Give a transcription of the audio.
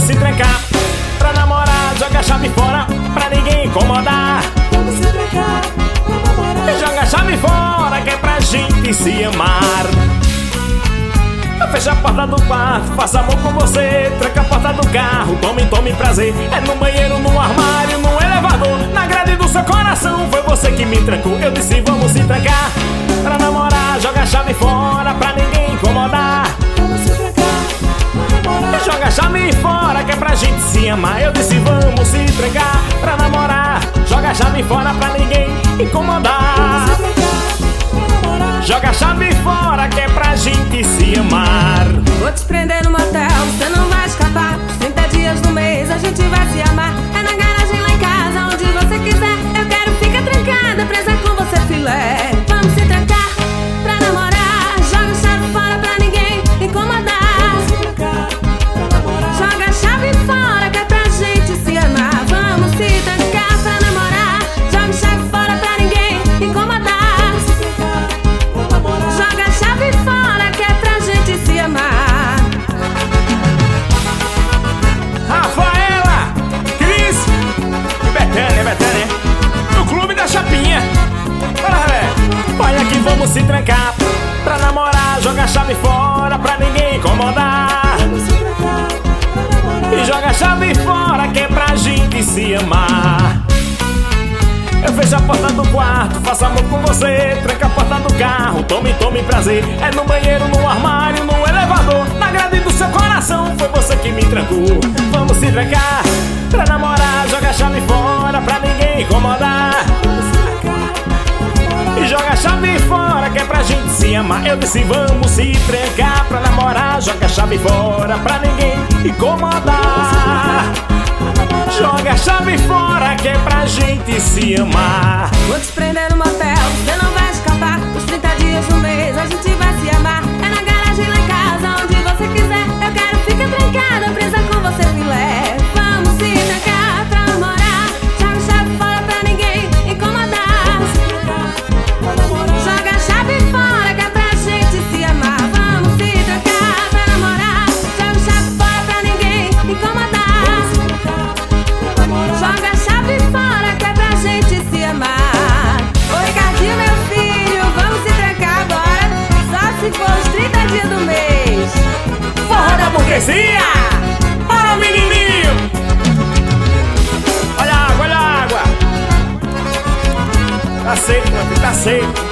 se trancar. Pra namorar, joga a chave fora, pra ninguém incomodar. Vamos se trancar pra namorar. Joga a chave fora, que é pra gente se amar. Fecha a porta do quarto, faça amor com você. Tranca a porta do carro, tome prazer. É no banheiro, no armário, no elevador, na grade do seu coração. Foi você que me trancou, eu disse vamos se trancar. Pra namorar, joga a chave fora, pra ninguém incomodar. Vamos se trancar pra namorar. Joga a chave fora, que é pra gente se amar. Eu disse vamos se trancar pra namorar. Joga a chave fora, pra ninguém incomodar. Vamos se trancar pra namorar. Joga a chave fora, que é pra gente se amar. Vou te prender no motel, você não vai escapar. Os 30 dias do mês a gente vai se amar. É na garagem lá em casa, onde você quiser. Eu quero ficar trancada, presa com você filé. Vamos se trancar pra namorar. Joga a chave fora pra ninguém incomodar. Vamos se trancar pra namorar. Joga a chave fora que é pra gente se amar. Vamos se trancar pra namorar. Joga a chave fora pra ninguém incomodar. Vamos se trancar pra namorar. Joga a chave fora que é pra gente se amar. Rafaela, Cris e Betânia, no Clube da Chapinha. Bora, velho. Olha que vamos se trancar pra namorar. Joga a chave fora pra ninguém incomodar. Vamos se trancar pra namorar. E joga a chave fora que é pra gente se amar. Eu fecho a porta do quarto, faço amor com você. Tranca a porta do carro, tome prazer. É no banheiro, no armário, no elevador, na grade do seu coração. Foi você que me trancou. Vamos se trancar pra namorar. Joga a chave fora pra ninguém incomodar. Vamos se trancar pra namorar. E joga a chave fora que é pra gente se amar. Eu disse vamos se trancar pra namorar. Joga a chave fora pra ninguém incomodar. Joga a chave fora que é pra gente se amar. Vou te prender no motel, você não vai escapar. Os 30 dias do mês a gente vai se amar. É na garagem lá em casa, onde você quiser. Eu quero ficar trancada, presa com você filé. Vamos se trancar pra namorar. Joga a chave fora pra ninguém incomodar. Vamos se trancar pra namorar. Joga a chave fora que é pra gente se amar. Vamos se trancar pra namorar. Joga a chave fora pra ninguém incomodar. Vamos se trancar pra namorar. Joga a chave fora que é pra gente se amar. Ô Ricardinho, meu filho, vamos se trancar agora. Só se for os 30 dias do mês. Forró da burguesia! Para o menininho! Olha a água, olha a água! Tá seco, meu filho, tá seco.